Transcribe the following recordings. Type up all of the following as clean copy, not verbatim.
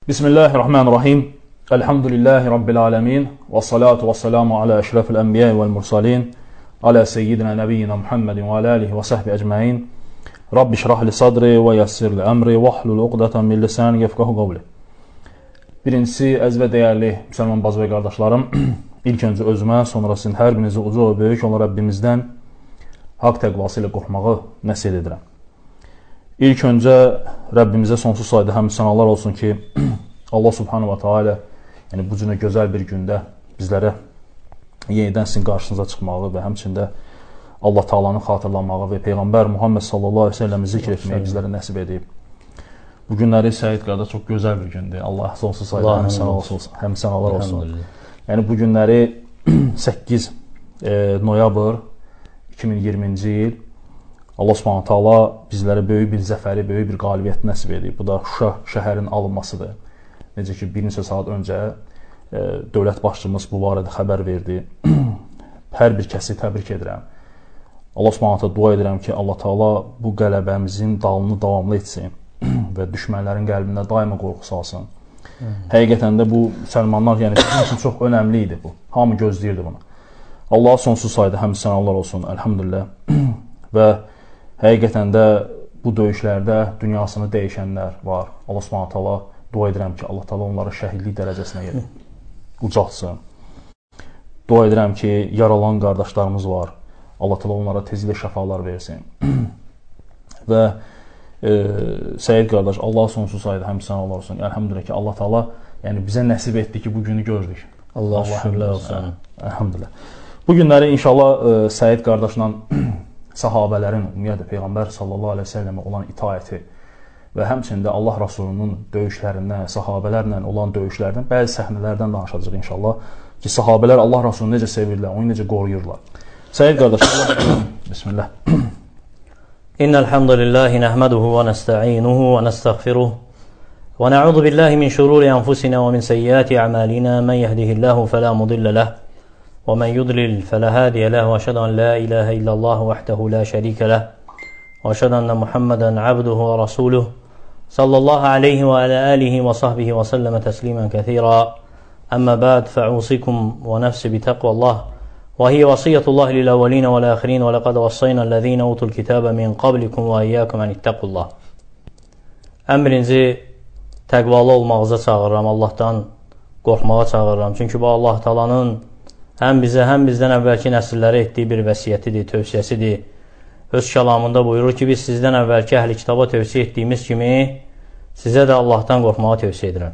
Bismillahirrahmanirrahim. Elhamdülillahi Rabbil alemin. Və salatu və salamu alə əşrafil ənbiyə vəl mursalin. Alə seyyidina nəbiyyina Muhammedin və alə alihi və səhbi əcməin. Rabbi şrahli sadri və yassirli əmri və hlul uqdatan min lisani yefqahu qavli. Birincisi, əziz və dəyərli müsəlman bacı və qardaşlarım, ilk öncə özümə, sonra sizin hər birinizi uca və böyük olan Rəbbimizdən haqq təqvası ilə qorxmağı nəsihət edirəm. İlk öncə Rəbbimizə sonsuz sayda həmd sənalar olsun ki, Allah subhanahu wa ta'ala bu cünə gözəl bir gündə bizlərə yenidən sizin qarşınıza çıxmağı və həmçində Allah Taala'nı xatırlamağı və Peyğəmbər Muhammed sallallahu əleyhi və səlləmi zikr etməyi bizlərə nəsib edib. Bu günləri Səid qardaş çox gözəl bir gündür. Allah sonsuz sayda həmd sənalar olsun. Yəni bu günləri 8 noyabr 2020-ci il Allah Subhanahu taala bizlərə böyük bir zəfəri, böyük bir qalibiyyət nəsib edib. Bu da Şuşa şəhərinin alınmasıdır. Necə ki, bir neçə saat öncə dövlət başçımız bu barədə xəbər verdi. Hər bir kəsi təbrik edirəm. Allah Subhanahu dua edirəm ki, Allah Taala bu qələbəmizin dalını davamlı etsin və düşmənlərin qəlbində daima qorxu salsın. Həqiqətən də bu müsəlmanlar, yəni bizim üçün çox önəmli idi bu. Hamı gözləyirdi bunu. Allaha sonsuz sayda həmd sənalar olsun, elhamdülillah. Və həqiqətən də bu döyüşlərdə dünyasını dəyişənlər var. Allah Subhanahu taala dua edirəm ki, Allah Taala onları şəhidlik dərəcəsinə ucaltsın. Dua edirəm ki, yaralan qardaşlarımız var. Allah Taala onlara tezliklə şəfalar versin. Və Səid qardaş, Allah sonsuz sayda həmd sənalar olsun. Elhamdülillah ki, Allah Taala bizə nəsib etdi ki, bu günü gördük. Allah şükürlər olsun. Elhamdülillah. Bu günləri inşallah Səid qardaşla sahabələrin, ümumiyyətlə Peyğəmbər sallallahu əleyhi və səlləmə olan itaəti və həmçində Allah Rasulunun döyüşlərindən, sahabələrlə olan döyüşlərdən, bəzi səhnələrdən danışacağıq inşallah ki, sahabələr Allah Rasulunu necə sevirlər, onu necə qoruyurlar. Səid qardaş, Bismillah. İnnel hamdelellahi nahmeduhu ve nestainuhu ve nestağfiruh ve na'udzu billahi min şururi enfusina ve min seyyiati a'malina men yehdihillahu fela mudille leh ve men yudlil fela hadiye leh ve eşhedü en la ilahe illallah vahdehu la şerike leh ve eşhedü enne Muhammeden abduhu ve rasuluh sallallahu aleyhi ve ala alihi ve sahbihi ve sellem teslimen kethira. Amma ba'd fa'usikum ve nefsi bi taqvallah وهي وصية الله للأولين والآخرين ولقد وصينا الذين أوتوا الكتاب من قبلكم وإياكم أن اتقوا الله. Əmrinizi təqvalı olmağınıza çağırıram, Allahdan qorxmağa çağırıram. Çünki bu Allah Taala'nın həm bizə, həm bizdən əvvəlki nəsillərə etdiyi bir vəsiyyətidir, tövsiyəsidir. Öz kəlamında buyurur ki, biz sizdən əvvəlki əhli kitaba tövsiyə etdiyimiz kimi sizə də Allahdan qorxmağa tövsiyə edirəm.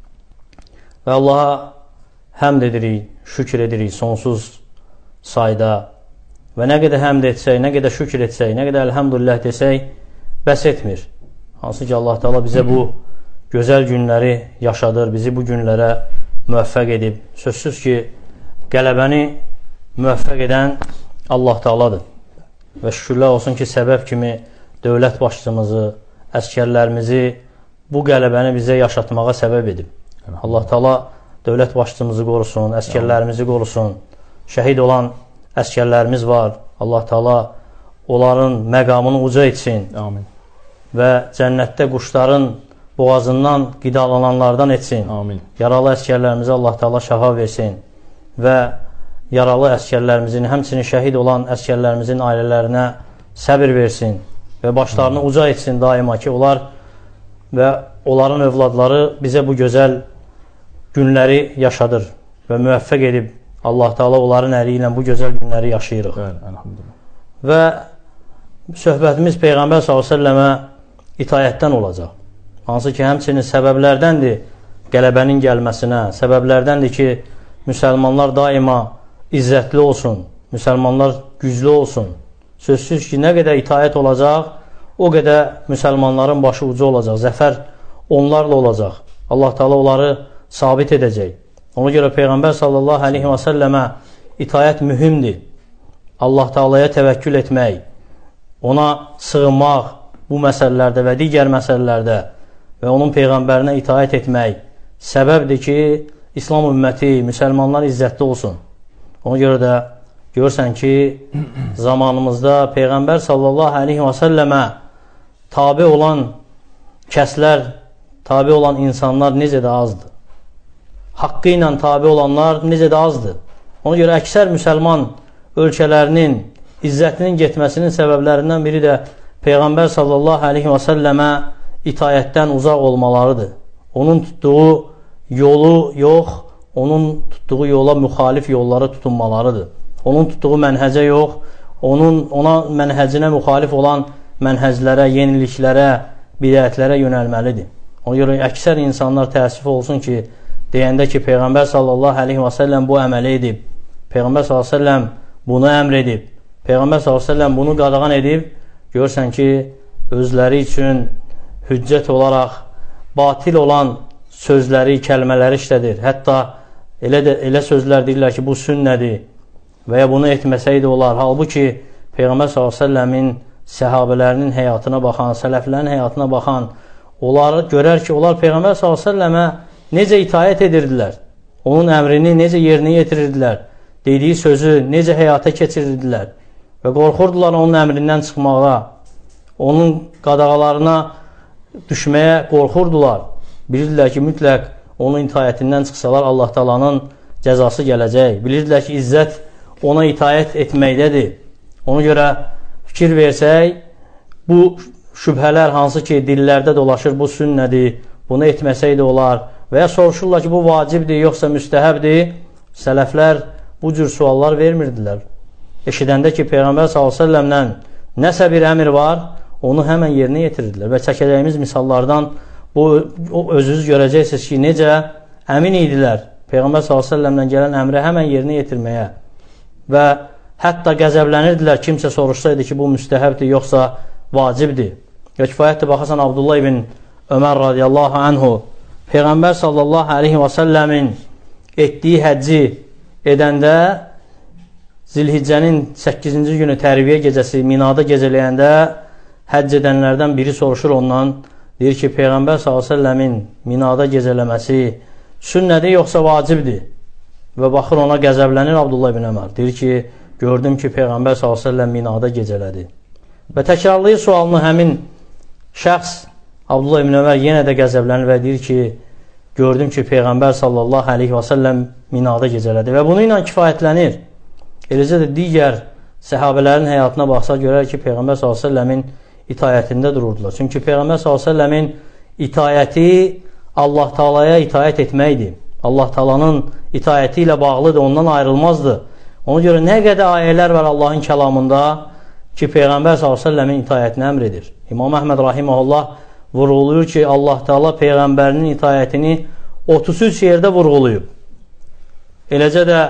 Və Allaha həmd edirik, şükür edirik sonsuz sayda və nə qədər həmd etsək, nə qədər şükür etsək, nə qədər əlhamdülillah desək, bəs etmir. Hansı ki, Allah Taala bizə bu gözəl günləri yaşadır, bizi bu günlərə müvəffəq edib. Sözsüz ki, qələbəni müvəffəq edən Allah Taaladır. Və şükürlər olsun ki, səbəb kimi dövlət başçımızı, əskərlərimizi bu qələbəni bizə yaşatmağa səbəb edib. Allah Taala dövlət başçımızı qorusun, əskərlərimizi qorusun. Şəhid olan əskərlərimiz var. Allah Taala onların məqamını uca etsin. Amin. Və cənnətdə quşların boğazından qidalananlardan etsin. Amin. Yaralı əskərlərimizə Allah Taala şəfa versin. Və yaralı əskərlərimizin, həmçinin şəhid olan əskərlərimizin ailələrinə səbir versin. Və başlarını uca etsin daima ki, onlar və onların övladları bizə bu gözəl günləri yaşadır və müvəffəq edib. Allah Taala onların əli ilə bu gözəl günləri yaşayırıq. Və söhbətimiz Peyğəmbər s.ə.və itayətdən olacaq. Hansı ki, həmçinin səbəblərdəndir qələbənin gəlməsinə, səbəblərdəndir ki, müsəlmanlar daima izzətli olsun, müsəlmanlar güclü olsun. Sözsüz ki, nə qədər itayət olacaq, o qədər müsəlmanların başı ucu olacaq, zəfər onlarla olacaq. Allah Taala onları sabit edəcək. Ona görə Peyğəmbər sallallahu aleyhi və səlləmə itayət mühümdir. Allah Taala'ya təvəkkül etmək, ona sığınmaq bu məsələlərdə və digər məsələlərdə və onun Peyğəmbərinə itayət etmək səbəbdir ki, İslam ümməti, müsəlmanlar izzətli olsun. Ona görə də görürsən ki, zamanımızda Peyğəmbər sallallahu aleyhi və səlləmə tabi olan kəslər tabi olan insanlar necə də azdır. Haqqı ilə tabi olanlar necə də azdır. Ona görə əksər müsəlman ölkələrinin izzətinin getməsinin səbəblərindən biri də Peyğəmbər sallallahu aleyhi və səlləmə itayətdən uzaq olmalarıdır. Onun tutduğu yolu yox, onun tutduğu yola müxalif yolları tutunmalarıdır. Onun tutduğu mənhəcə yox, ona mənhəcinə müxalif olan mənhəclərə, yeniliklərə, bidətlərə yönəlməlidir. Ona görə əksər insanlar təəssüf olsun ki, deyəndə ki, Peyğəmbər sallallahu aleyhi və səlləm bu əməli edib, Peyğəmbər sallallahu aleyhi və səlləm bunu əmr edib, Peyğəmbər sallallahu aleyhi və səlləm bunu qadağan edib, görsən ki, özləri üçün hüccət olaraq batil olan sözləri, kəlmələri işlədir. Hətta elə sözlər deyirlər ki, bu sünnədir və ya bunu etməsəydi olar. Halbuki Peyğəmbər s.ə.v-in səhabələrinin həyatına baxan, sələflərin həyatına baxan, onları görər ki, onlar Peyğəmbər s.ə.və necə itayət edirdilər, onun əmrini necə yerinə yetirirdilər, dediyi sözü necə həyata keçirirdilər və qorxurdular onun əmrindən çıxmağa, onun qadağalarına düşməyə qorxurdular. Bilirdilər ki, mütləq onun itayətindən çıxsalar Allah Taala'nın cəzası gələcək. Bilirdilər ki, izzət ona itayət etməkdədir. Ona görə fikir versək, bu şübhələr hansı ki, dillərdə dolaşır, bu sünnədir, bunu etməsəydi olar və ya soruşurlar ki, bu vacibdir, yoxsa müstəhəbdir, sələflər bu cür suallar vermirdilər. Eşidəndə ki, Peyğəmbər s.ə.v-dən nəsə bir əmr var, onu həmən yerinə yetirirdilər və çəkəcəyimiz misallardan özünüz görəcəksiniz ki, necə əmin idilər Peyğəmbər s.ə.v-dən gələn əmrə həmən yerinə yetirməyə və hətta qəzəblənirdilər kimsə soruşsaydı ki, bu müstəhəbdir, yoxsa vacibdir. Və kifayətdir, baxasan Abdullah ibn Ömər radiyallahu anhu Peyğəmbər sallallahu aleyhi və səlləmin etdiyi həcci edəndə Zilhiccənin 8-ci günü tərviyə gecəsi Minada gecələyəndə həcc edənlərdən biri soruşur ondan, deyir ki, Peyğəmbər s.ə.v-in Minada gecələməsi sünnədir, yoxsa vacibdir? Və baxır ona qəzəblənir Abdullah ibn Ömər. Deyir ki, gördüm ki, Peyğəmbər s.ə.v Minada gecələdi. Və təkrarlayır sualını həmin şəxs Abdullah ibn Ömər yenə də qəzəblənir və deyir ki, gördüm ki, Peyğəmbər sallallahu aleyhi və səlləm Minada gecələdi və bunu ilə kifayətlənir. Eləcə də digər səhabələrin həyatına baxsa görər ki, Peyğəmbər s.ə.v-in itayətində dururdular. Çünki Peyğəmbər s.ə.v-in itayəti Allah Taala'ya itayət etməkdir. Allah Taala'nın itayəti ilə bağlıdır, ondan ayrılmazdır. Ona görə nə qədər ayələr var Allahın kəlamında ki, Peyğəmbər s.ə.v-in itayətini əmr edir. İmam Əhməd rahiməhullah vurğuluyur ki, Allah Taala Peyğəmbərinin itayətini 33 yerdə vurğuluyub. Eləcə də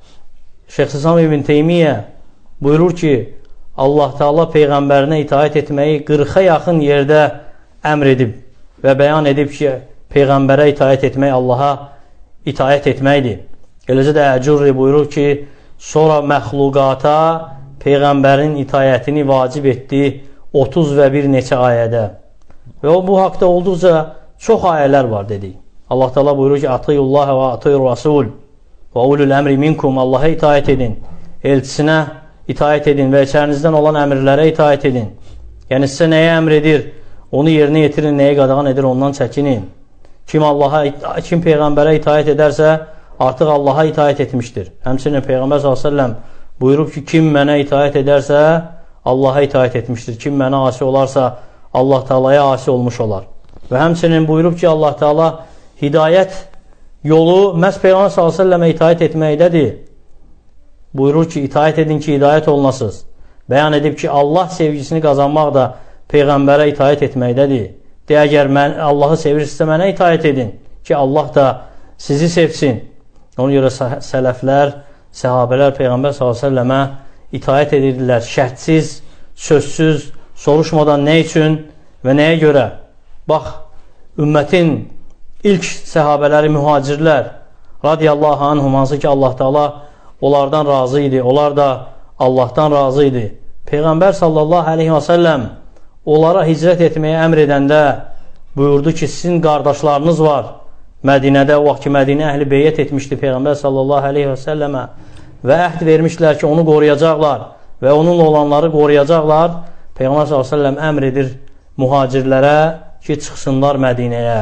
Şeyx İslam ibn Teymiyyə buyurur ki, Allah Taala Peyğəmbərinə itayət etməyi 40-a yaxın yerdə əmr edib və bəyan edib ki, Peyğəmbərə itayət etmək Allaha itayət etməkdir. Eləcə də Əcurri buyurur ki, sonra məxluqata Peyğəmbərin itayətini vacib etdi 30 və bir neçə ayədə. Və bu haqda olduqca çox ayələr var dedik. Allah Taala buyurur ki, Atiyullah və atiyur Rasul və ulul əmri minkum, Allaha itayət edin, elçisinə itayət edin və içərinizdən olan əmrlərə itayət edin. Yəni sizə nəyə əmr edir, onu yerinə yetirin, nəyə qadağan edir, ondan çəkinin. Kim Peyğəmbərə itayət edərsə, artıq Allaha itayət etmişdir. Həmçinin Peyğəmbər s.ə.v buyurub ki, kim mənə itayət edərsə, Allaha itayət etmişdir. Kim mənə asi olarsa, Allah Taala'ya asi olmuş olar. Və həmçinin buyurub ki, Allah Taala hidayət yolu məhz Peyğəmbər s.ə.və itayət etməkdədir. Buyurur ki, itayət edin ki, hidayət olunasınız. Bəyan edib ki, Allah sevgisini qazanmaq da Peyğəmbərə itayət etməkdədir. De, əgər Allahı sevirsinizsə, mənə itayət edin ki, Allah da sizi sevsin. Ona görə sələflər, səhabələr Peyğəmbər s.ə.və itayət edirdilər şərtsiz, sözsüz, soruşmadan nə üçün və nəyə görə? Bax, ümmətin ilk səhabələri mühacirlər radiyallahu anhum, hansı ki Allah Taala onlardan razı idi, onlar da Allahdan razı idi. Peyğəmbər sallallahu aleyhi və səlləm onlara hicrət etməyə əmr edəndə buyurdu ki, sizin qardaşlarınız var Mədinədə, o vaxt ki Mədinə əhli beyyət etmişdi Peyğəmbər sallallahu aleyhi və səlləmə və əhd vermişlər ki, onu qoruyacaqlar və onunla olanları qoruyacaqlar. Peyğəmbər sallallahu aleyhi və səlləm əmr edir mühacirlərə ki, çıxsınlar Mədinəyə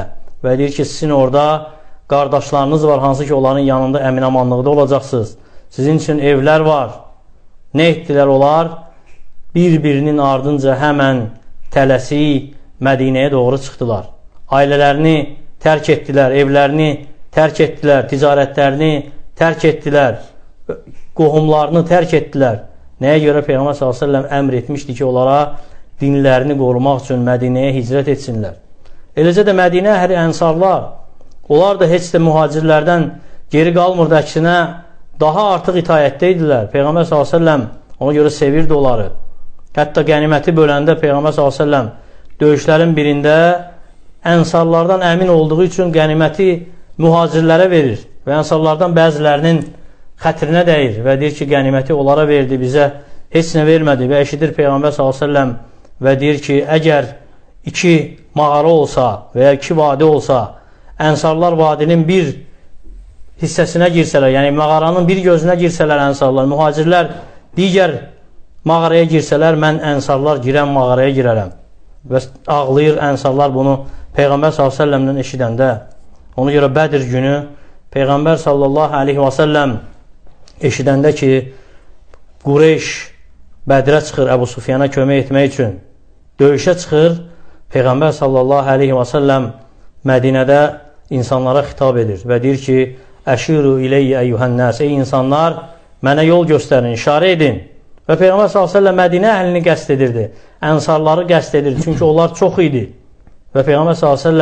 və deyir ki, sizin orada qardaşlarınız var, hansı ki, onların yanında əmin-amanlıqda olacaqsınız. Sizin üçün evlər var. Nə etdilər onlar? Bir-birinin ardınca həmən tələsi Mədinəyə doğru çıxdılar. Ailələrini tərk etdilər, evlərini tərk etdilər, ticarətlərini tərk etdilər, qohumlarını tərk etdilər. Nəyə görə Peyğəmbər s.ə.v əmr etmişdi ki, onlara dinlərini qorumaq üçün Mədinəyə hicrət etsinlər. Eləcə də Mədinə əhli ənsarlar, onlar da heç də mühacirlərdən geri qalmırdı, əksinə daha artıq itayətdə idilər. Peyğəmbər s.ə.v ona görə sevirdi onları. Hətta qəniməti böləndə Peyğəmbər s.ə.v döyüşlərin birində ənsarlardan əmin olduğu üçün qəniməti mühacirlərə verir və ənsarlardan bəzilərinin xətrinə dəyir və deyir ki, qəniməti onlara verdi, bizə heç nə vermədi və eşidir Peyğəmbər s.ə.v və deyir ki, əgər 2 mağara olsa və ya 2 vadi olsa, ənsarlar vadinin bir hissəsinə girsələr, yəni mağaranın bir gözünə girsələr ənsarlar, mühacirlər digər mağaraya girsələr, mən ənsarlar girən mağaraya girərəm. Və ağlayır ənsarlar bunu Peyğəmbər s.ə.v-dən eşidəndə. Ona görə Bədir günü Peyğəmbər s.ə.v eşidəndə ki, Qureyş Bədirə çıxır Əbu Sufyana kömək etmək üçün, döyüşə çıxır, Peyğəmbər s.ə.v Mədinədə insanlara xitab edir və deyir ki, əşiru iləyyə əyyuhənnəs, ey insanlar, mənə yol göstərin, işarə edin. Və Peyğəmbər s.ə.v Mədinə əhlini qəsd edirdi, ənsarları qəsd edirdi, çünki onlar çox idi. Və Peyğəmbər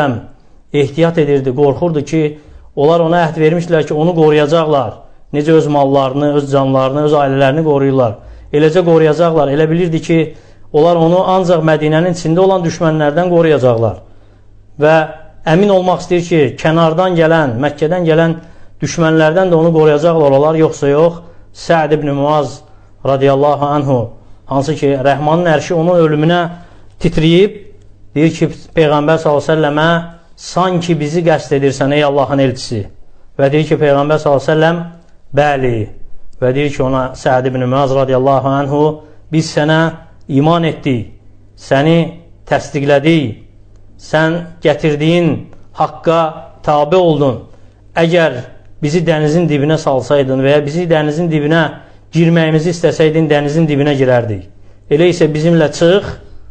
s.ə.v ehtiyat edirdi, qorxurdu ki, onlar ona əhd vermişdilər ki, onu qoruyacaqlar. Necə öz mallarını, öz canlarını, öz ailələrini qoruyurlar. Eləcə qoruyacaqlar. Elə bilirdi ki, onlar onu ancaq Mədinənin içində olan düşmənlərdən qoruyacaqlar. Və əmin olmaq istəyir ki, kənardan gələn, Məkkədən gələn düşmənlərdən də onu qoruyacaqlar olar, yoxsa yox. Sə'd ibn Muaz radiyallahu anhu, hansı ki, Rəhmanın ərşi onun ölümünə titriyib, deyir ki, Peyğəmbər s.ə.və sanki bizi qəsd edirsən, ey Allahın elçisi. Və deyir ki, Peyğəmbər s.ə.v bəli. Və deyir ki, ona Sə'd ibn Muaz radiyallahu anhu, biz sənə iman etdik, səni təsdiqlədik, sən gətirdiyin haqqa tabi oldun. Əgər bizi dənizin dibinə salsaydın və ya bizi dənizin dibinə girməyimizi istəsəydin, dənizin dibinə girərdik. Elə isə bizimlə çıx,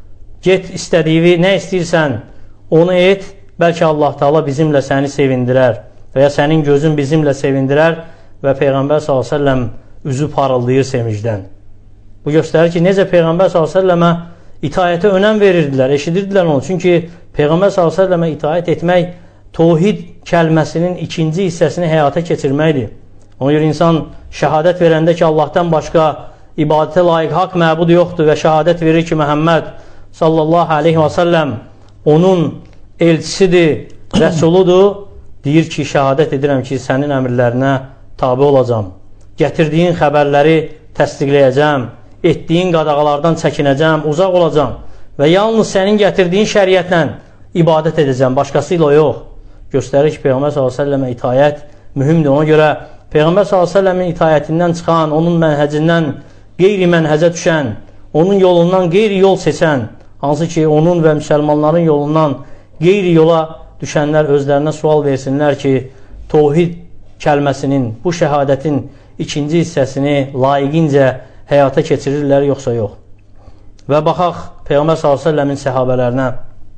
get istədiyi, nə istəyirsən, onu et, bəlkə Allah Taala bizimlə səni sevindirər və ya sənin gözün bizimlə sevindirər və Peyğəmbər s.ə.v üzü parıldayır sevincdən. Bu göstərir ki, necə Peyğəmbər s.ə.və itayətə önəm verirdilər, eşidirdilər onu. Çünki Peyğəmbər s.ə.və itayət etmək Tövhid kəlməsinin ikinci hissəsini həyata keçirməkdir. Ona görə insan şəhadət verəndə ki, Allahdan başqa ibadətə layiq haqq məbud yoxdur və şəhadət verir ki, Məhəmməd sallallahu aleyhi və səlləm onun elçisidir, rəsuludur, deyir ki, şəhadət edirəm ki, sənin əmrlərinə tabi olacam, gətirdiyin xəbərləri təsdiqləyəcəm, etdiyin qadağalardan çəkinəcəm, uzaq olacam və yalnız sənin gətirdiyin şəriətlə ibadət edəcəm, başqası ilə yox. Göstərir ki, Peyğəmbər s.ə.və itayət mühümdür. Ona görə Peyğəmbər s.ə.v-in itayətindən çıxan, onun mənhəcindən qeyri-mənhəcə düşən, onun yolundan qeyri yol seçən, hansı ki, onun və müsəlmanların yolundan qeyri yola düşənlər özlərinə sual versinlər ki, Tövhid kəlməsinin, bu şəhadətin ikinci hissəsini layiqincə həyata keçirirlər, yoxsa yox. Və baxaq Peyğəmbər s.ə.v-in səhabələrinə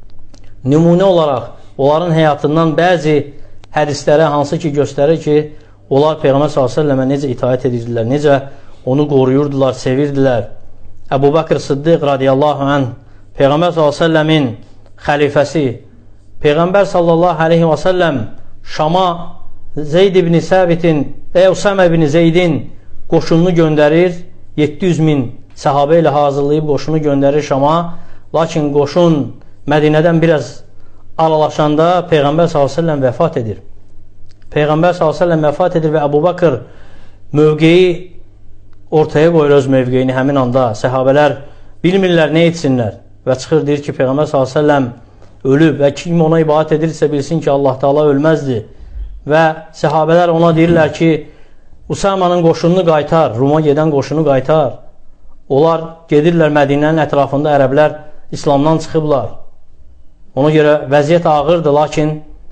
nümunə olaraq onların həyatından bəzi hədislərə hansı ki göstərir ki, onlar Peyğəmbər s.ə.və necə itayət edirdilər, necə onu qoruyurdular, sevirdilər. Əbu Bəkr Sıddiq radiyallahu anh, Peyğəmbər s.ə.v-in xəlifəsi, Peyğəmbər s.ə.v Şama Zeyd ibn Səbitin və Usəmə ibn Zeydin qoşununu göndərir, 700.000 səhabə ilə hazırlayıb qoşunu göndərir Şama, lakin qoşun Mədinədən biraz aralaşanda Peyğəmbər s.ə.v vəfat edir. Peyğəmbər s.ə.v vəfat edir və Əbu Bəkr mövqeyi ortaya qoyur, öz mövqeyini həmin anda. Səhabələr bilmirlər, nə etsinlər və çıxır, deyir ki, Peyğəmbər s.ə.v ölüb və kim ona ibadət edirsə bilsin ki, Allah Taala ölməzdir. Və səhabələr ona deyirlər ki, Usamanın qoşununu qaytar, Ruma gedən qoşunu qaytar. Onlar gedirlər Mədinənin ətrafında, ərəblər İslamdan çıxıblar. Ona görə vəziyyət ağırdır, lakin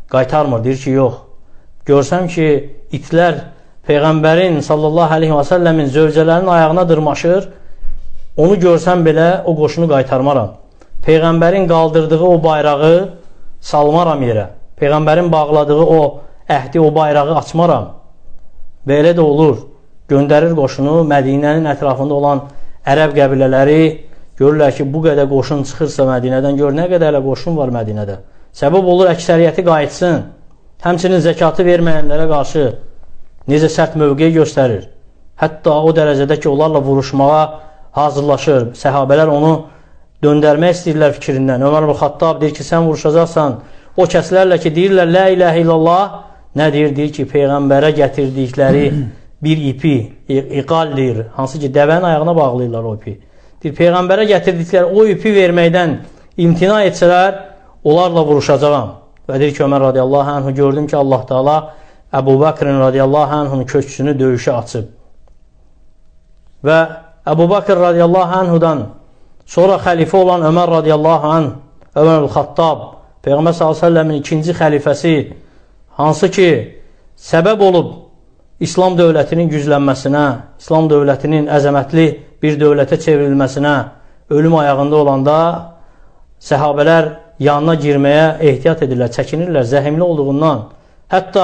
qaytarmır, deyir ki, yox. Görsəm ki, itlər Peyğəmbərin sallallahu aleyhi və səlləmin zövcələrinin ayağına dırmaşır, onu görsəm belə o qoşunu qaytarmaram. Peyğəmbərin qaldırdığı o bayrağı salmaram yerə. Peyğəmbərin bağladığı o əhdi, o bayrağı açmaram. Və elə də olur. Göndərir qoşunu, Mədinənin ətrafında olan ərəb qəbilələri görürlər ki, bu qədər qoşun çıxırsa Mədinədən, gör nə qədər elə qoşun var Mədinədə. Səbəb olur, əksəriyyəti qayıtsın. Həmçinin zəkatı verməyənlərə qarşı necə sərt mövqeyi göstərir. Hətta o dərəcədə ki, onlarla vuruşmağa hazırlaşır. Səhabələr onu döndərmək istəyirlər fikrindən. Ömər ibn Xattab deyir ki, sən vuruşacaqsan. O kəslərlə ki, deyirlər, lə iləhə illallah, nə deyir? Deyir ki, Peyğəmbərə gətirdikləri bir ipi, iqal deyir, hansı ki, dəvənin ayağına bağlayırlar o ipi. Deyir, Peyğəmbərə gətirdikləri o ipi verməkdən imtina etsələr, onlarla vuruşacağam. Və deyir ki, Ömər radiyallahu anhu, gördüm ki, Allah Teala Əbu Bakrin radiyallahu anhunun köksünü döyüşə açıb. Və Əbu Bakr radiyallahu anhudan sonra xəlifə olan Ömər radiyallahu anh, Ömər el-Xattab, Peyğəmbər s.ə.v-in ikinci xəlifəsi, hansı ki, səbəb olub İslam dövlətinin güclənməsinə, İslam dövlətinin əzəmətli bir dövlətə çevrilməsinə, ölüm ayağında olanda səhabələr yanına girməyə ehtiyat edirlər, çəkinirlər, zəhimli olduğundan. Hətta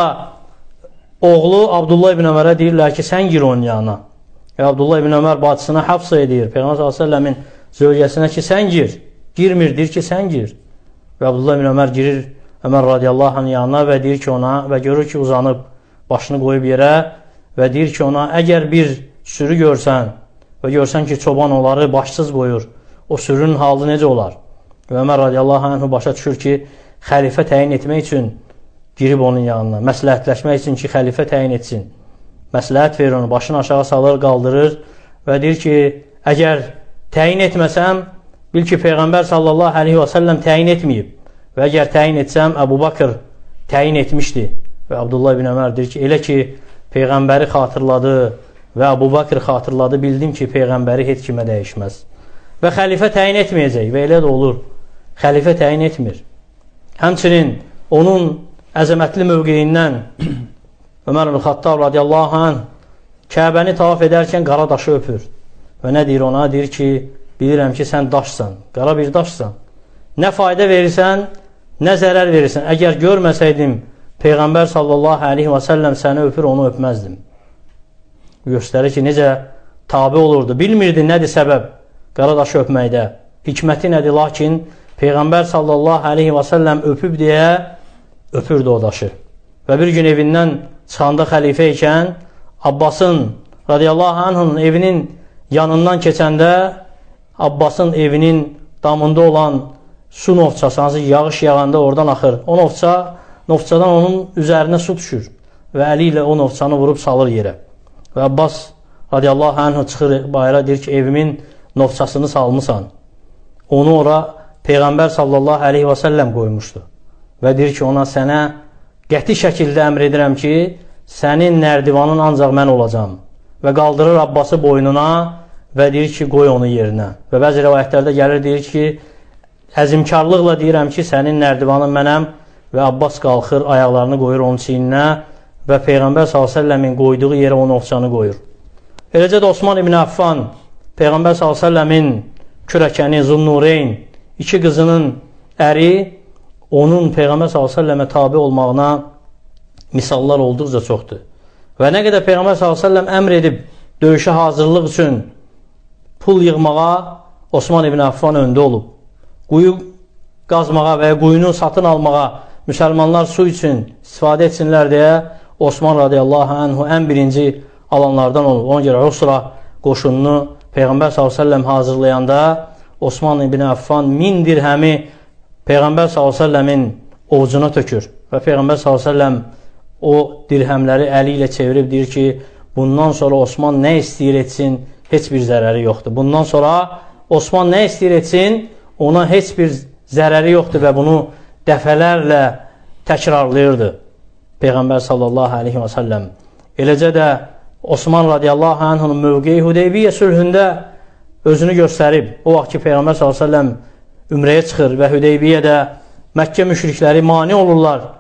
oğlu Abdullah ibn Ömərə deyirlər ki, sən gir onun yanına. Abdullah ibn Ömər bacısına Hafsa edir, Peyğəmbər s.ə.v-in zövcəsinə ki, sən gir. Girmir, deyir ki, sən gir. Və Abdullah ibn Ömər girir Ömər radiyallahu anh yanına və deyir ki ona, və görür ki, uzanıb, başını qoyub yerə və deyir ki ona, əgər bir sürü görsən və görsən ki, çoban onları başsız qoyur, o sürünün halı necə olar? Və Ömər radiyallahu anh başa düşür ki, xəlifə təyin etmək üçün girib onun yanına, məsləhətləşmək üçün ki, xəlifə təyin etsin. Məsləhət verir onu, başını aşağı salır, qaldırır və deyir ki, əgər təyin etməsəm, bil ki, Peyğəmbər sallallahu aleyhi və səlləm təyin etməyib və əgər təyin etsəm, Əbu Bakır təyin etmişdi. Və Abdullah ibn Ömər deyir ki, elə ki, Peyğəmbəri xatırladı və Əbu Bakır xatırladı, bildim ki, Peyğəmbəri heç kimə dəyişməz. Və xəlifə təyin etməyəcək və elə də olur. Xəlifə təyin etmir. Həmçinin onun əzəmətli mövqeyindən Ömər ibn Xattab radiyallahu anh Kəbəni tavaf edərkən qara daşı öpür. Və nə deyir ona? Deyir ki, bilirəm ki, sən daşsan, qara bir daşsan. Nə fayda verirsən, nə zərər verirsən. Əgər görməsəydim, Peyğəmbər sallallahu aleyhi və səlləm səni öpür, onu öpməzdim. Göstərir ki, necə tabi olurdu. Bilmirdi nədir səbəb qara daşı öpməkdə. Hikməti nədir? Lakin Peyğəmbər sallallahu aleyhi və səlləm öpüb deyə öpürdü o daşı. Və bir gün evindən çıxanda xəlifə ikən Abbasın radiyallahu anh'ın evinin yanından keçəndə Abbasın evinin damında olan su novçası, hansı yağış yağanda oradan axır. O novçadan onun üzərinə su düşür və əli ilə o novçanı vurub salır yerə. Və Abbas radiyallahu anh çıxır bayra, deyir ki, evimin novçasını salmısan. Onu ora Peyğəmbər sallallahu aleyhi və səlləm qoymuşdu. Və deyir ki, ona sənə qəti şəkildə əmr edirəm ki, sənin nərdivanın ancaq mən olacam. Və qaldırır Abbası boynuna və deyir ki, qoy onu yerinə. Və bəzi rəvayətlərdə gəlir, deyir ki, əzimkarlıqla deyirəm ki, sənin nərdivanın mənəm. Və Abbas qalxır, ayaqlarını qoyur onun çiyninə və Peyğəmbər s.ə.v-in qoyduğu yerə onun ovçanı qoyur. Eləcə də Osman ibn Affan, Peyğəmbər s.ə.v-in kürəkəni Zunnureyn, iki qızının əri, onun Peyğəmbər s.ə.və tabi olmağına misallar olduqca çoxdur. Və nə qədər Peyğəmbər s.ə.v əmr edib döyüşə hazırlıq üçün pul yığmağa, Osman ibn Affan öndə olub. Quyu qazmağa və ya quyunu satın almağa, müsəlmanlar su üçün istifadə etsinlər deyə Osman radiyallahu anhu ən birinci alanlardan olub. Ona görə Usra qoşununu Peyğəmbər s.ə.v hazırlayanda Osman ibn Affan 1000 dirhəmi Peyğəmbər s.ə.v-in ovucuna tökür və Peyğəmbər s.ə.v o dirhəmləri əli ilə çevirib deyir ki, bundan sonra Osman nə istəyir etsin, heç bir zərəri yoxdur. Bundan sonra Osman nə istəyir etsin, ona heç bir zərəri yoxdur və bunu dəfələrlə təkrarlayırdı Peyğəmbər sallallahu aleyhi və səlləm. Eləcə də Osman radiyallahu anh'ın mövqeyi Hudeybiyyə sülhündə özünü göstərib. O vaxt ki, Peyğəmbər sallallahu aleyhi və səlləm ümrəyə çıxır və Hüdeybiyyədə Məkkə müşrikləri mani olurlar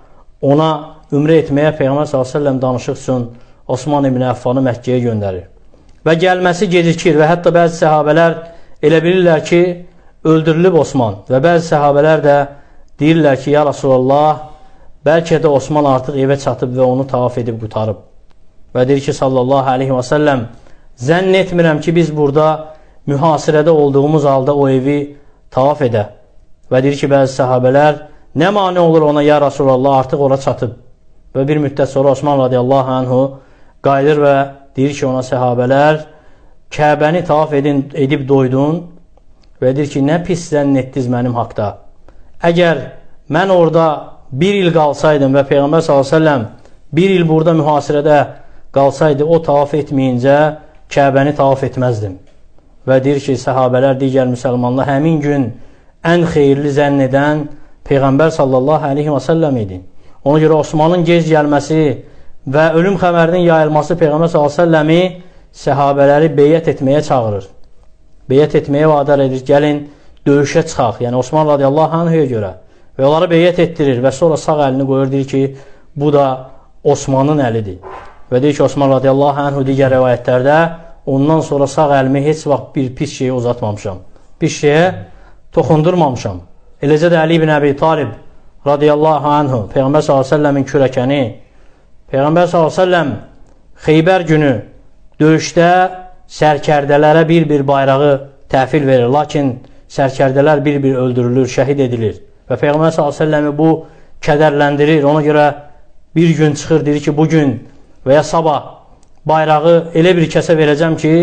ona ümrə etməyə Peyğəmbər s.ə.v danışıq üçün Osman ibn Əffanı Məkkəyə göndərir. Və gəlməsi gecikir və hətta bəzi səhabələr elə bilirlər ki, öldürülüb Osman və bəzi səhabələr də deyirlər ki, ya Rasulallah, bəlkə də Osman artıq evə çatıb və onu tavaf edib qutarıb. Və deyir ki, sallallahu aleyhi və səlləm, zənn etmirəm ki, biz burada mühasirədə olduğumuz halda o evi tavaf edə. Və deyir ki, bəzi səhabələr, nə mane olur ona, ya Rasulallah, artıq ora çatıb. Və bir müddət sonra Osman radiyallahu anhu qayıdır və deyir ki, ona səhabələr, Kəbəni tavaf edib doydun və deyir ki, nə pis zənn etdiniz mənim haqda. Əgər mən orada bir il qalsaydım və Peyğəmbər s.ə.v bir il burada mühasirədə qalsaydı, o tavaf etməyincə Kəbəni tavaf etməzdim. Və deyir ki, səhabələr, digər müsəlmanlar həmin gün ən xeyirli zənn edən Peyğəmbər sallallahu aleyhi və səlləm idi. Ona görə Osmanın gec gəlməsi və ölüm xəbərinin yayılması Peyğəmbər s.ə.v-i səhabələri beyyət etməyə çağırır. Beyyət etməyə vadar edir, gəlin döyüşə çıxaq, yəni Osman radiyallahu anhuya görə. Və onları beyyət etdirir və sonra sağ əlini qoyur, deyir ki, bu da Osmanın əlidir. Və deyir ki, Osman radiyallahu anhu digər rəvayətlərdə ondan sonra sağ əlimi heç vaxt bir pis şeyə uzatmamışam, pis şeyə toxundurmamışam. Eləcə də Əli ibn Əbi Talib radiyallahu anhu, Peyğəmbər s.ə.v-in kürəkəni, Peyğəmbər s.ə.v Xeybər günü döyüşdə sərkərdələrə bir-bir bayrağı təhvil verir, lakin sərkərdələr bir-bir öldürülür, şəhid edilir. Və Peyğəmbər s.ə.v bu kədərləndirir. Ona görə bir gün çıxır, deyir ki, bugün və ya sabah bayrağı elə bir kəsə verəcəm ki,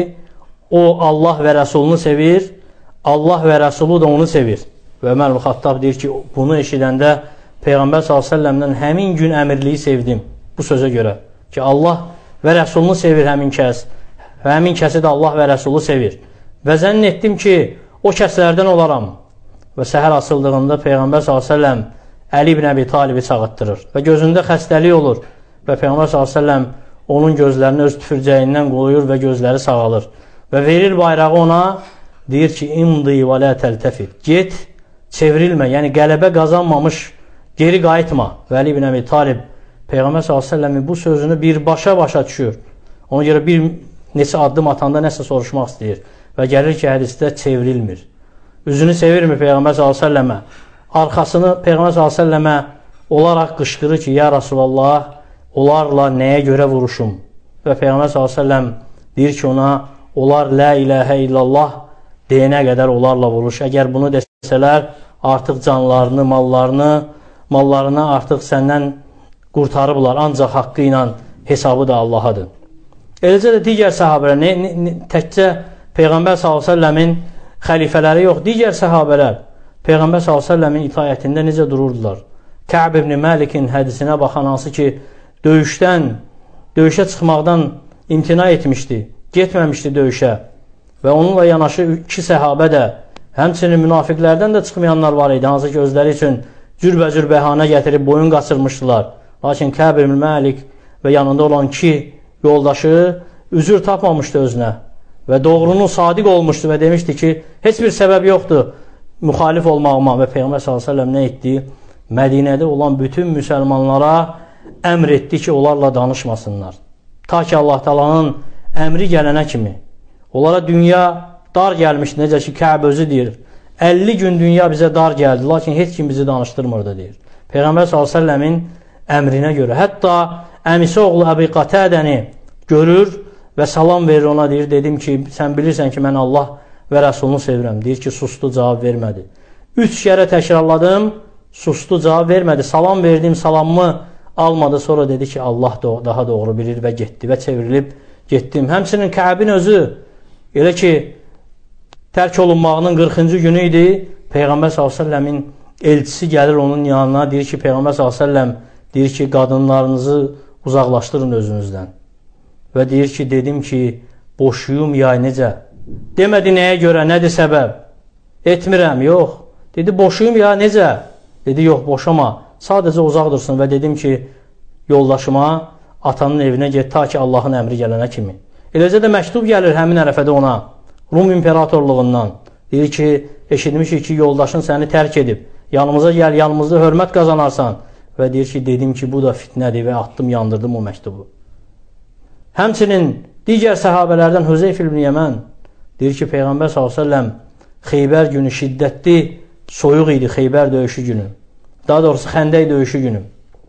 o Allah və Rəsulunu sevir, Allah və Rəsulu da onu sevir. Və Ömər ibn Xattab deyir ki, bunu eşidəndə Peyğəmbər s.ə.v-dən həmin gün əmirliyi sevdim bu sözə görə ki, Allah və Rəsulunu sevir həmin kəs və həmin kəsi də Allah və Rəsulu sevir. Və zənn etdim ki, o kəslərdən olaram. Və səhər asıldığında Peyğəmbər s.ə.v Əli ibn Əbi Talibi çağıtdırır və gözündə xəstəlik olur və Peyğəmbər s.ə.v onun gözlərini öz tüfürcəyindən qoyur və gözləri sağalır və verir bayrağı ona, deyir ki, imdi və lə təltəfid, get, çevrilmə, yəni qələbə qazanmamış geri qayıtma. Və Əli ibn Əbi Talib Peyğəmbər s.ə.v bu sözünü birbaşa başa düşür. Ona görə bir neçə addım atanda nəsə soruşmaq istəyir və gəlir ki, hədisdə çevrilmir. Üzünü sevirmir Peyğəmbər s.ə.və, arxasını Peyğəmbər s.ə.və olaraq qışqırır ki, ya Rasulallah, onlarla nəyə görə vuruşum? Və Peyğəmbər s.ə.v deyir ki, ona, onlar la ilahə illallah deyənə qədər onlarla vuruş. Əgər bunu desələr, artıq canlarını, mallarını artıq səndən qurtarıblar, ancaq haqqı ilə hesabı da Allahadır. Eləcə də digər səhabələr, təkcə Peyğəmbər s.ə.v-in xəlifələri yox, digər səhabələr Peyğəmbər s.ə.v-in itayətində necə dururdular? Kəb ibn Məlikin hədisinə baxan, hansı ki, döyüşə çıxmaqdan imtina etmişdi, getməmişdi döyüşə və onunla yanaşı iki səhabə də, həmçinin münafiqlərdən də çıxmayanlar var idi, hansı ki, özləri üçün cürbəcür bəhanə gətirib boyun qaçırmışdılar. Lakin Kəb ibn Məlik və yanında olan iki yoldaşı üzür tapmamışdı özünə və doğrunun sadiq olmuşdu və demişdi ki, heç bir səbəb yoxdur müxalif olmağıma. Və Peyğəmbər s.ə.v nə etdi? Mədinədə olan bütün müsəlmanlara əmr etdi ki, onlarla danışmasınlar. Ta ki, Allah Taala'nın əmri gələnə kimi. Onlara dünya dar gəlmişdi, necə ki, Kəb özü deyir. 50 gün dünya bizə dar gəldi, lakin heç kim bizi danışdırmırdı, deyir. Peyğəmbər s.ə.v-in əmrinə görə. Hətta əmisi oğlu Əbi Qatədəni görür və salam verir ona, deyir, dedim ki, sən bilirsən ki, mən Allah və Rəsulunu sevirəm. Deyir ki, sustu, cavab vermədi. 3 kərə təkrarladım, sustu, cavab vermədi. Salam verdim, salamımı almadı. Sonra dedi ki, Allah daha doğru bilir və getdi və çevrilib getdim. Həmçinin Kəbin özü, elə ki, tərk olunmağının 40-cı günü idi. Peyğəmbər s.ə.v-in elçisi gəlir onun yanına, deyir ki, Peyğəmbər s.ə.v deyir ki, qadınlarınızı uzaqlaşdırın özünüzdən. Və deyir ki, dedim ki, boşuyum ya necə? Demədi nəyə görə, nədir səbəb? Etmirəm, yox. Dedi, boşuyum ya necə? Dedi, yox, boşama, sadəcə uzaq dursun. Və dedim ki, yoldaşıma, atanın evinə get, ta ki, Allahın əmri gələnə kimi. Eləcə də məktub gəlir həmin ərəfədə ona, Rum imperatorluğundan. Deyir ki, eşitmişik ki, yoldaşın səni tərk edib. Yanımıza gəl, yanımızda hörmət qazanarsan və deyir ki, dedim ki, bu da fitnədir və atdım, yandırdım o məktubu. Həmçinin digər səhabələrdən Hüzeyf ibn Yəmən deyir ki, Peyğəmbər s.ə.v Xeybər günü şiddətli soyuq idi, Xeybər döyüşü günü. Daha doğrusu Xəndək döyüşü günü.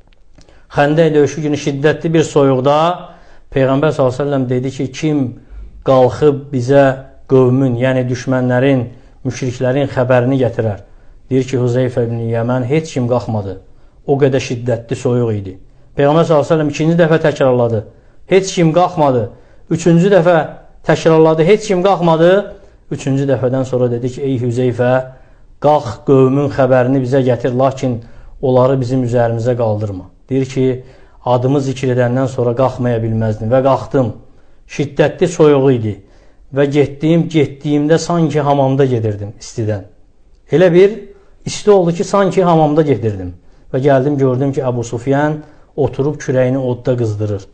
Xəndək döyüşü günü şiddətli bir soyuqda Peyğəmbər s.ə.v dedi ki, kim qalxıb bizə qövmün, yəni düşmənlərin, müşriklərin xəbərini gətirər. Deyir ki, Hüzeyf ibn Yəmən heç kim qalxmadı. O qədər şiddətli soyuq idi. Peyğəmbər s.ə.v ikinci dəfə təkrarladı. Heç kim qalxmadı. Üçüncü dəfə təkrarladı. Heç kim qalxmadı. Üçüncü dəfədən sonra dedi ki, ey Hüzeyfə, qalx qövmün xəbərini bizə gətir, lakin onları bizim üzərimizə qaldırma. Deyir ki, adımı zikr edəndən sonra qalxmaya bilməzdim və qalxdım. Şiddətli soyuq idi və getdiyimdə sanki hamamda gedirdim istidən. Elə bir isti oldu ki, sanki hamamda gedirdim. Və gəldim, gördüm ki, Əbu Sufyan oturub kürəyini odda qızdırır.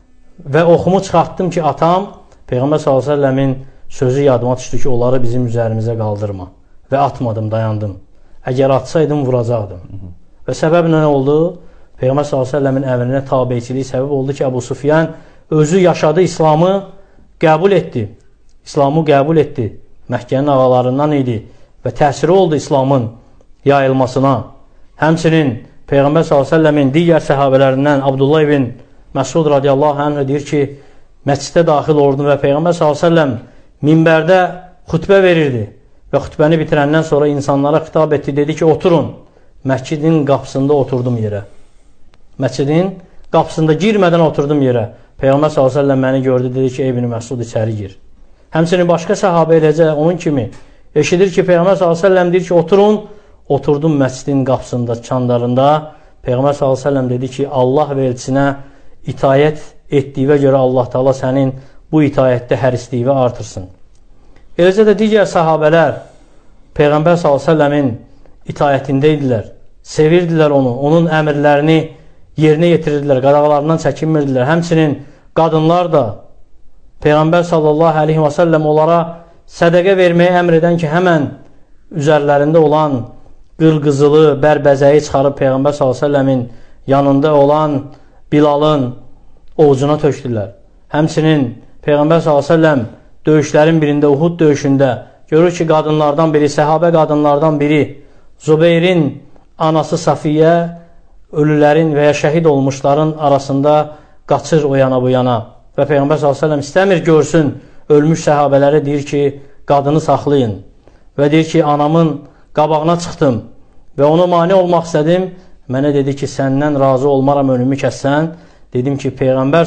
Və oxumu çıxartdım ki, atam, Peyğəmbər s.ə.v-in sözü yadıma düşdü ki, onları bizim üzərimizə qaldırma. Və atmadım, dayandım. Əgər atsaydım, vuracaqdım. Və səbəb nə oldu? Peyğəmbər s.ə.v-in əmrinə tabiçiliyi səbəb oldu ki, Əbu Sufyan özü yaşadı, İslamı qəbul etdi. İslamı qəbul etdi. Məkkənin ağalarından idi və təsiri oldu İslamın yayılmasına. Həmçinin Peyğəmbər s.ə.v-in digər səhabələrindən Abdullah ibn Məsud radiyallahu anh deyir ki, məscidə daxil oldu və Peyğəmbər s.ə.v minbərdə xütbə verirdi və xütbəni bitirəndən sonra insanlara xitab etdi, dedi ki, oturun. Məscidin qapısında oturdum yerə. Məscidin qapısında girmədən oturdum yerə. Peyğəmbər s.ə.v məni gördü, dedi ki, ibn Məsud içəri gir. Həmçinin başqa səhabə eləcə onun kimi eşidir ki, Peyğəmbər s.ə.v deyir ki, oturun. Oturdum məscidin qapısında, çandarında. Peyğəmbər s.ə.v dedi ki, Allah və elçisinə itayət etdiyivə görə Allah Taala sənin bu itayətdə hərisliyini artırsın. Eləcə də digər sahabələr Peyğəmbər s.ə.v-in itayətində idilər, sevirdilər onu, onun əmrlərini yerinə yetirirdilər, qadağalarından çəkinmirdilər. Həmçinin qadınlar da Peyğəmbər s.ə.v onlara sədəqə verməyə əmr edən ki, həmən üzərlərində olan qırqızılı, bərbəzəyi çıxarıb Peyğəmbər s.ə.v-in yanında olan Bilalın ovucuna tökdülər. Həmçinin Peyğəmbər s.ə.v döyüşlərin birində, Uhud döyüşündə görür ki, qadınlardan biri, səhabə qadınlardan biri Zübeyrin anası Safiyyə ölülərin və ya şəhid olmuşların arasında qaçır o yana bu yana və Peyğəmbər s.ə.v istəmir görsün ölmüş səhabələri, deyir ki, qadını saxlayın və deyir ki, anamın qabağına çıxdım və ona mane olmaq istədim. Mənə dedi ki, səndən razı olmaram, önümü kəssən. Dedim ki, Peyğəmbər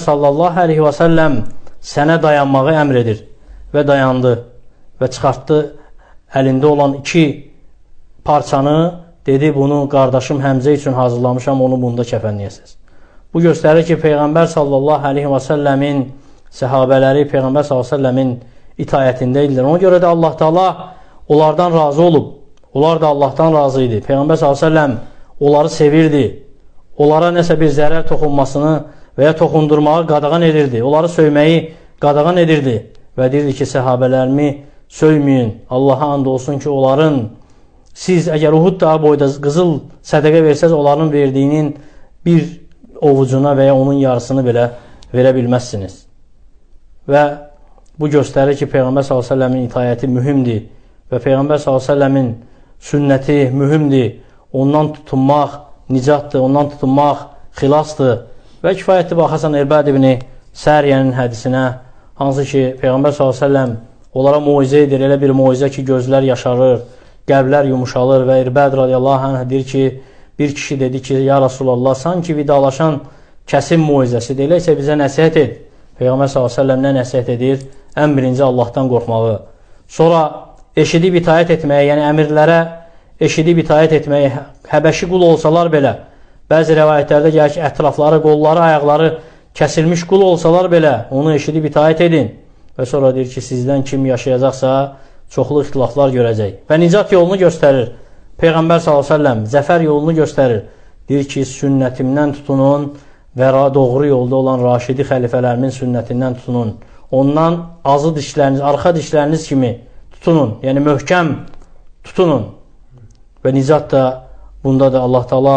s.ə.v sənə dayanmağı əmr edir və dayandı və çıxartdı əlində olan 2 parçanı, dedi, bunu qardaşım Həmzə üçün hazırlamışam, onu bunda kəfənləyəsiniz. Bu göstərir ki, Peyğəmbər s.ə.v-in səhabələri Peyğəmbər s.ə.v-in itayətində idilər. Ona görə də Allah Taala onlardan razı olub. Onlar da Allahdan razı idi. Peyğəmbər s.ə.v onları sevirdi. Onlara nəsə bir zərər toxunmasını və ya toxundurmağı qadağan edirdi. Onları söyməyi qadağan edirdi. Və deyirdi ki, səhabələrimi söyməyin. Allaha and olsun ki, onların siz əgər Uhud dağı boyda qızıl sədəqə versəz, onların verdiyinin bir ovucuna və ya onun yarısını belə verə bilməzsiniz. Və bu göstərir ki, Peyğəmbər s.ə.v-in itayəti mühümdir və Peyğəmbər s.ə.v-in sünnəti mühümdir. Ondan tutunmaq nicatdır, ondan tutunmaq xilasdır. Və kifayətli baxasan Irbəd ibn Səriyənin hədisinə, hansı ki, Peyğəmbər s.ə.v onlara muizə edir, elə bir muizə ki, gözlər yaşarır, qəlblər yumuşalır və İrbad radiyallahu anh deyir ki, bir kişi dedi ki, ya Rasulallah, sanki vidalaşan kəsim muizəsidir, elə isə bizə nəsihət et. Peyğəmbər s.ə.v nə nəsihət edir? Ən birinci Allahdan qorxmağı. Sonra eşidib itayət etməyə, yəni əmirlərə eşidib itayət etməyə, həbəşi qul olsalar belə, bəzi rəvayətlərdə gəlir ki, ətrafları, qolları, ayaqları kəsilmiş qul olsalar belə, onu eşidib itayət edin. Və sonra deyir ki, sizdən kim yaşayacaqsa, çoxlu ixtilaflar görəcək. Və nicat yolunu göstərir. Peyğəmbər s.ə.v zəfər yolunu göstərir. Deyir ki, sünnətimdən tutunun və doğru yolda olan Raşidi xəlifələrimin sünnətindən tutunun. Ondan azı dişləriniz, arxa dişləriniz kimi tutunun. Yəni, möhkəm tutunun. Və nicat da bunda da Allah Taala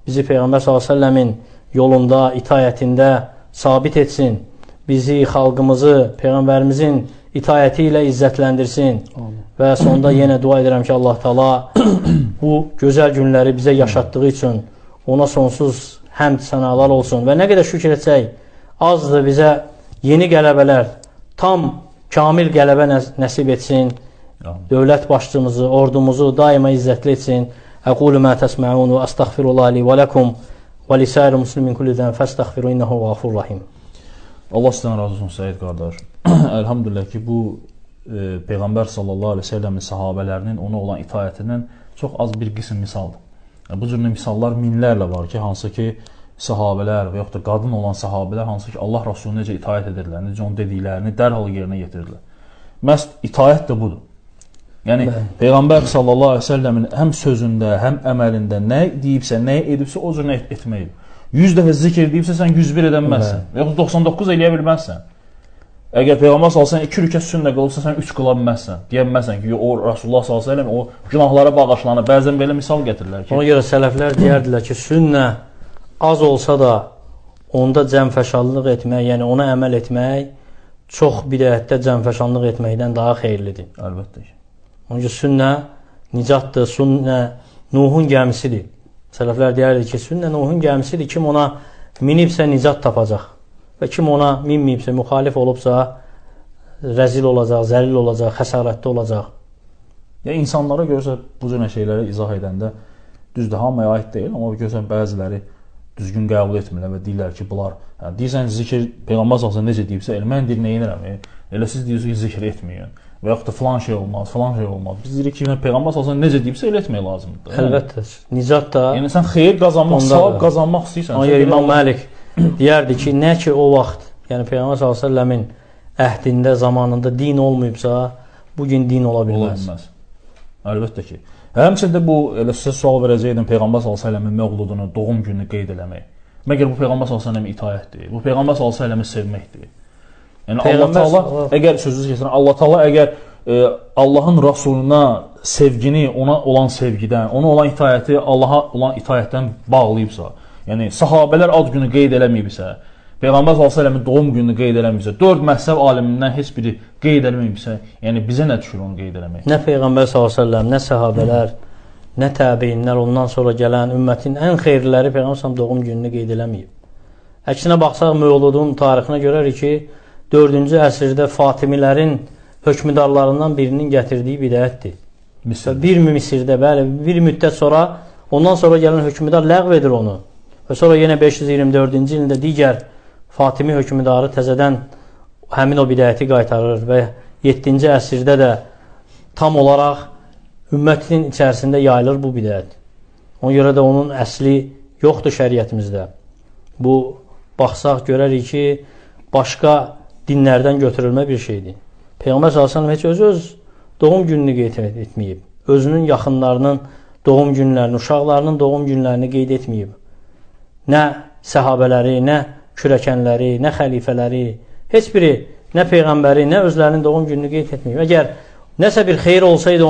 bizi Peyğəmbər s.ə.v-in yolunda, itayətində sabit etsin. Bizi, xalqımızı Peyğəmbərimizin itayəti ilə izzətləndirsin. Və sonda yenə dua edirəm ki, Allah Taala bu gözəl günləri bizə yaşatdığı üçün ona sonsuz həmd sənalar olsun. Və nə qədər şükür etsək, azdır, bizə yeni qələbələr, tam kamil qələbə nəsib etsin. Dövlət başçımızı, ordumuzu daima izzətli etsin. Əqulu mə təsməun və əstəğfirullah li və ləkum və lisəri muslimin kulli zən fəstəğfiru innəhu ғafur rahim. Allah sizdən razı olsun Səid qardaş. Elhamdülillah ki, bu Peyğəmbər sallallahu aleyhi ve sellemin sahabələrinin ona olan itayətindən çox az bir qism misaldır. Bu cür misallar minlərlə var ki, hansı ki sahabələr və yaxud da qadın olan sahabələr hansı ki Allah Rasuluna necə itayət edirlər, necə onun dediklərini dərhal yerinə yetirirlər. Məhz itayət də budur. Yəni Peyğəmbər sallallahu aleyhi ve sellemin həm sözündə, həm əməlində nə deyibsə, nə edibsə o cür etməkdir. 100 dəfə zikr edibsə sən 101 edəməzsən. Və yaxud 99 eləyə bilməzsən. Əgər Peyğəmbər sallallahu əleyhi və səlləm 2 rükət sünnə qılırsa sən 3 qıla bilməzsən. Deyə bilməzsən ki, o Rasulullah sallallahu əleyhi və səlləm o günahlara bağışlanır. Bəzən belə misal gətirirlər ki, ona görə sələflər deyərdilər ki, sünnə az olsa da onda cəmfəşanlıq etmək, yəni ona əməl etmək çox bidətdə cəmfəşanlıq etməkdən daha xeyirlidir. Əlbəttə ki. Onun üçün sünnə nicatdır, sünnə Nuhun gəmisidir. Sələflər deyərdi ki, sünnə Nuhun gəmisidir. Kim ona minibsə nicat tapacaq və kim ona minməyibsə, müxalif olubsa rəzil olacaq, zəlil olacaq, xəsarətli olacaq. Ya insanlara görsə bu cür şeyləri izah edəndə düzdür, hamıya aid deyil, amma görsən bəziləri düzgün qəbul etmirlər və deyirlər ki, bunlar, yəni, deyirsən zikr Peyğəmbər sallallahu necə deyibsə, mən deyir nə edirəm? Elə siz deyirsiniz ki, zikr etməyin. Və yaxud da filan şey olmaz, filan şey olmaz. Biz deyirik ki, Peyğəmbər sallallahu necə deyibsə elə etmək lazımdır. Əlbəttə. Nicat da. Yəni sən xeyir qazanmaq, savab qazanmaq istəyirsən. Ona görə İmam Məlik deyərdi ki, nə ki o vaxt, yəni Peyğəmbər sallallahu əhdində, zamanında din olmayıbsa, bugün din ola bilməz. Əlbəttə ki. Həmçində bu elə sizə sual verəcəkdim Peyğəmbər sallallahu məğludunu, doğum gününü qeyd eləmək. Məgər bu Peyğəmbər sallallahu itayətdir. Bu Peyğəmbər sallallahu sevməkdir. Yəni Allah Taala əgər sözünüzü keçirən Allah Taala əgər Allahın Rasuluna sevgini, ona olan sevgidən, ona olan itayəti Allaha olan itayətdən bağlayıbsa, yəni sahabelər ad günü qeyd eləməyibsə, Peyğəmbər sallallahu doğum gününü qeyd eləməyibsə, 4 məzhəb alimindən heç biri qeyd eləməyibsə, yəni bizə nə düşür onu qeyd eləmək? Nə Peyğəmbər sallallahu nə sahabelər, nə təbiinlər, ondan sonra gələn ümmətin ən xeyirliləri Peyğəmbər sallallahu doğum gününü qeyd eləməyib. Əksinə baxsaq Mövludun tarixinə görərik ki, 4-cü əsrdə Fatimilərin hökmdarlarından birinin gətirdiyi bidətdir. Bir Misirdə, bəli, bir müddət sonra, ondan sonra gələn hökmdar ləğv edir onu. Və sonra yenə 524-cü ilində digər Fatimi hökmdarı təzədən həmin o bidəti qaytarır və 7-ci əsrdə də tam olaraq ümmətin içərisində yayılır bu bidət. Ona görə də onun əsli yoxdur şəriətimizdə. Bu, baxsaq görərik ki, başqa dinlərdən götürülmə bir şeydir. Peyğəmbər sallallahu heç öz doğum gününü qeyd etməyib. Özünün yaxınlarının doğum günlərini, uşaqlarının doğum günlərini qeyd etməyib. Nə səhabələri, nə kürəkənləri, nə xəlifələri, heç biri, nə Peyğəmbəri, nə özlərinin doğum gününü qeyd etməyib. Əgər nəsə bir xeyir olsaydı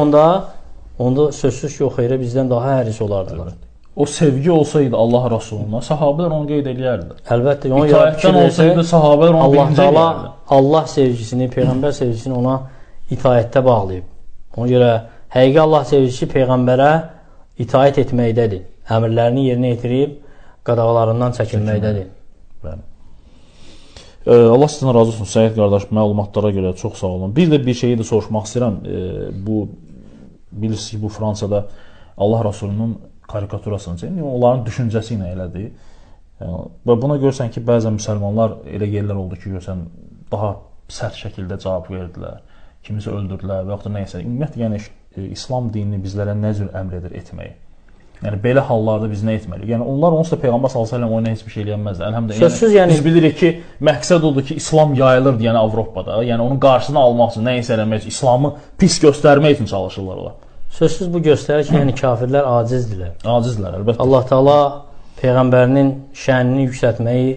onda sözsüz ki, o xeyrə bizdən daha həris olardılar. O sevgi olsaydı Allah Rasuluna, sahabələr onu qeyd edərdi. Əlbəttə, itayətdən olsaydı sahabələr onu birinci edərdi. Allah sevgisini, Peyğəmbər sevgisini ona itayətdə bağlayıb. Ona görə həqiqi Allah sevgisi Peyğəmbərə itayət etməkdədir. Əmrlərini yerinə yetirib, qadağalarından çəkilməkdədir. Allah sizdən razı olsun, Səid qardaş, məlumatlara görə çox sağ olun. Bir də bir şeyi də soruşmaq istəyirəm. Bilirsiniz ki, bu Fransada Allah Rasulunun karikaturasını çəkir. Onların düşüncəsi ilə elədir. Və buna görsən ki, bəzən müsəlmanlar elə yerlər oldu ki, görsən daha sərt şəkildə cavab verdilər. Kimisə öldürdülər və yaxud da nəyəsə. Ümumiyyətlə, yəni İslam dinini bizlərə nə cür əmr edir etməyi? Yəni belə hallarda biz nə etməliyik? Yəni onlar onsuz da Peyğəmbər sallallahu əleyhi və səlləm ona heç bir şey eləyənməzlər. Əlhəmdülillah. Biz bilirik ki, məqsəd odur ki, İslam yayılırdı, yəni Avropada. Yəni onun qarşısını almaq üçün, nəyisə eləmək üçün, İslamı pis göstərmək üçün çalışırlar onlar. Sözsüz bu göstərir ki, yəni kafirlər acizdirlər. Acizdirlər, əlbəttə. Allah Taala Peyğəmbərinin şənini yüksəltməyi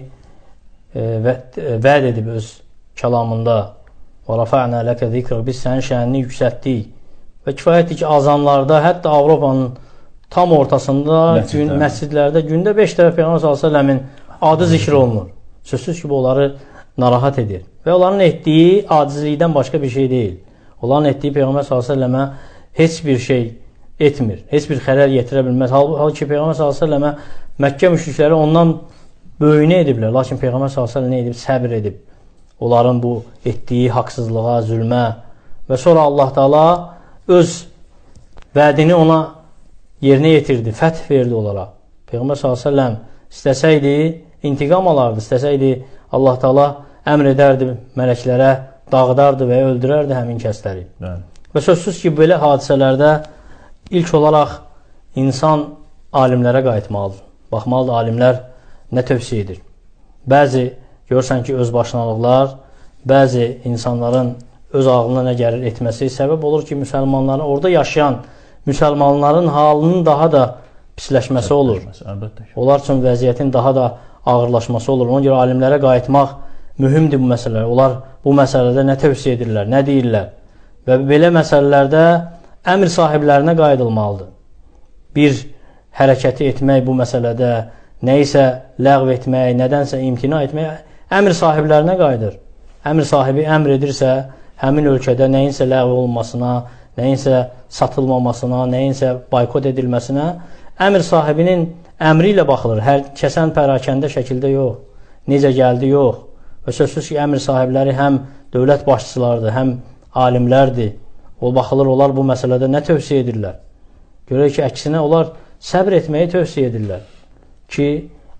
vəd edib öz kəlamında. Və rafa'na laka zikrak, biz sənin şənini yüksəltdik. Və kifayətdir ki, azanlarda, hətta Avropanın tam ortasında məscidlərdə gündə 5 dəfə Peyğəmbər s.ə.v-in adı zikr olunur. Sözsüz ki, bu onları narahat edir. Və onların etdiyi acizlikdən başqa bir şey deyil. Onların etdiyi Peyğəmbər s.ə.və heç bir şey etmir. Heç bir xələl yetirə bilməz. Halbuki Peyğəmbər s.ə.və Məkkə müşrikləri ondan böyünə ediblər. Lakin Peyğəmbər s.ə.v nə edib? Səbr edib. Onların bu etdiyi haqsızlığa, zülmə və sonra Allah Taala öz vədini ona yerinə yetirdi, fəth verdi onlara. Peyğəmbər s.ə.v istəsəydi, intiqam alardı, istəsəydi Allah Taala əmr edərdi mələklərə, dağıdardı və öldürərdi həmin kəsləri. Və sözsüz ki, belə hadisələrdə ilk olaraq insan alimlərə qayıtmalıdır. Baxmalıdır, alimlər nə tövsiyə edir. Bəzi görürsən ki, özbaşınalıqlar, bəzi insanların öz ağlına nə gəlir etməsi səbəb olur ki, müsəlmanların, orada yaşayan müsəlmanların halının daha da pisləşməsi olur. Onlar üçün vəziyyətin daha da ağırlaşması olur. Ona görə alimlərə qayıtmaq mühümdür bu məsələlər. Onlar bu məsələdə nə tövsiyə edirlər, nə deyirlər. Və belə məsələlərdə əmr sahiblərinə qayıdılmalıdır. Bir hərəkəti etmək bu məsələdə, nə isə ləğv etmək, nədənsə imtina etmək, əmr sahiblərinə qayıdır. Əmr sahibi əmr edirsə, həmin ölkədə nəyinsə ləğv olunmasına, nəyinsə satılmamasına, nəyinsə boykot edilməsinə, əmr sahibinin əmri ilə baxılır. Hər kəsən pərakəndə şəkildə yox, necə gəldi yox. Və sözsüz ki, əmr sahibləri həm dövlət başçılardır, həm alimlərdir. O baxılır, onlar bu məsələdə nə tövsiyə edirlər? Görək ki, əksinə onlar səbr etməyi tövsiyə edirlər ki,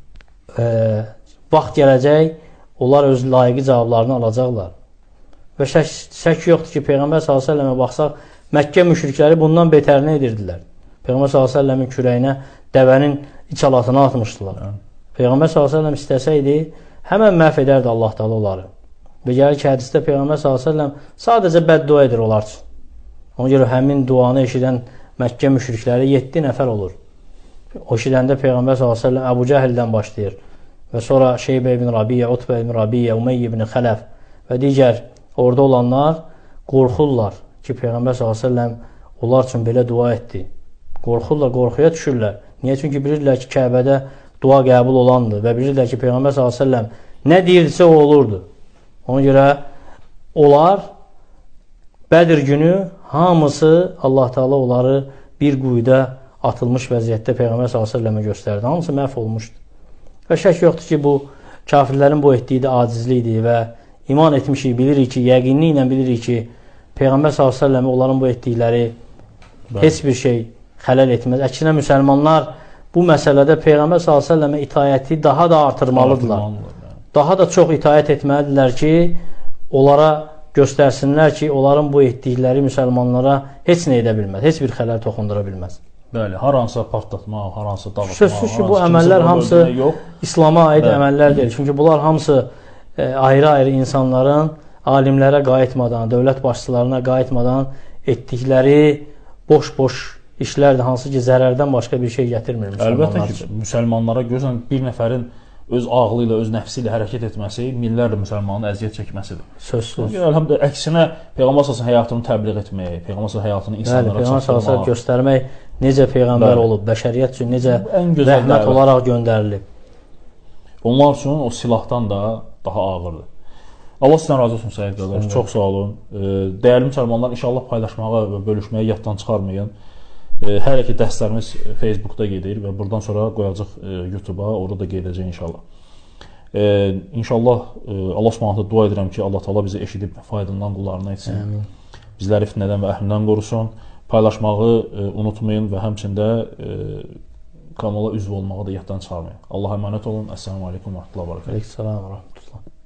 vaxt gələcək, onlar öz layiqi cavablarını alacaqlar. Və şək yoxdur ki, Peyğəmbər s.ə.və baxsaq, Məkkə müşrikləri bundan betərini edirdilər. Peyğəmbər s.ə.v-in kürəyinə dəvənin içalatını atmışdılar. Peyğəmbər s.ə.v istəsəydi, həmən məhv edərdi Allah Taala onları. Və gəlir ki, hədisdə Peyğəmbər s.ə.v sadəcə bəddua edir onlar üçün. Ona görə həmin duanı eşidən Məkkə müşrikləri 7 nəfər olur. O eşidəndə Peyğəmbər s.ə.v Əbu Cəhildən başlayır. Və sonra Şeybə ibn Rabiyyə, Utbə ibn Rabiyyə, Umeyy ibn Xələf və digər orada olanlar qorxurlar ki, Peyğəmbər s.ə.v onlar üçün belə dua etdi. Qorxurlar, qorxuya düşürlər. Niyə? Çünki bilirlər ki, Kəbədə dua qəbul olandır və bilirlər ki, Peyğəmbər s.ə.v nə deyirsə o olurdu. Ona görə onlar Bədir günü hamısı Allah Taala onları bir quyuda atılmış vəziyyətdə Peyğəmbər s.ə.və göstərdi. Hamısı məhv olmuşdu. Və şək yoxdur ki, bu kafirlərin bu etdiyi də acizlikdir və iman etmişik, bilirik ki, yəqinliklə bilirik ki, Peyğəmbər s.ə.və onların bu etdikləri heç bir şey xələl etməz. Əksinə müsəlmanlar bu məsələdə Peyğəmbər s.ə.və itayəti daha da artırmalıdırlar. Daha da çox itayət etməlidirlər ki, onlara göstərsinlər ki, onların bu etdikləri müsəlmanlara heç nə edə bilməz, heç bir xələl toxundura bilməz. Bəli, hər hansısa partlatmaq, hər hansısa dağıtmaq. Sözsüz ki, bu əməllər hamısı İslama aid əməllər deyil. Çünki bunlar hamısı ayrı-ayrı insanların alimlərə qayıtmadan, dövlət başçılarına qayıtmadan etdikləri boş-boş işlərdir, hansı ki, zərərdən başqa bir şey gətirmir müsəlmanlar üçün. Əlbəttə ki, müsəlmanlara görürsən, bir nəfərin öz ağlı ilə, öz nəfsi ilə hərəkət etməsi minlərlə müsəlmanın əziyyət çəkməsidir. Sözsüz. Əlbəttə, əksinə Peyğəmbər s.ə.v həyatını təbliğ etmək, Peyğəmbər s.ə.v həyatını insanlara çatdırmaq. Peyğəmbər s.ə.v göstərmək necə Peyğəmbər olub, bəşəriyyət üçün necə rəhmət olaraq göndərilib. Onlar üçün o silahdan da daha ağırdır. Allah sizdən razı olsun Səid qardaş, çox sağ olun. Dəyərli müsəlmanlar, inşallah paylaşmağa və bölüşməyə yaddan çıxarmayın. Hər iki dərslərimiz Facebookda gedir və buradan sonra qoyacaq YouTube-a, orada da gedəcək inşallah. İnşallah Allah Subhanahu dua edirəm ki, Allah Taala bizi eşidib faydalandan qullarına etsin. Bizləri fitnədən və əhlindən qorusun. Paylaşmağı unutmayın və həmçində kanala üzv olmağı da yaddan çıxarmayın. Allah'a əmanət olun. Əssalamu alaykum və rahmetullah və bərəkətuh. Aleykümselam və rahmetullah.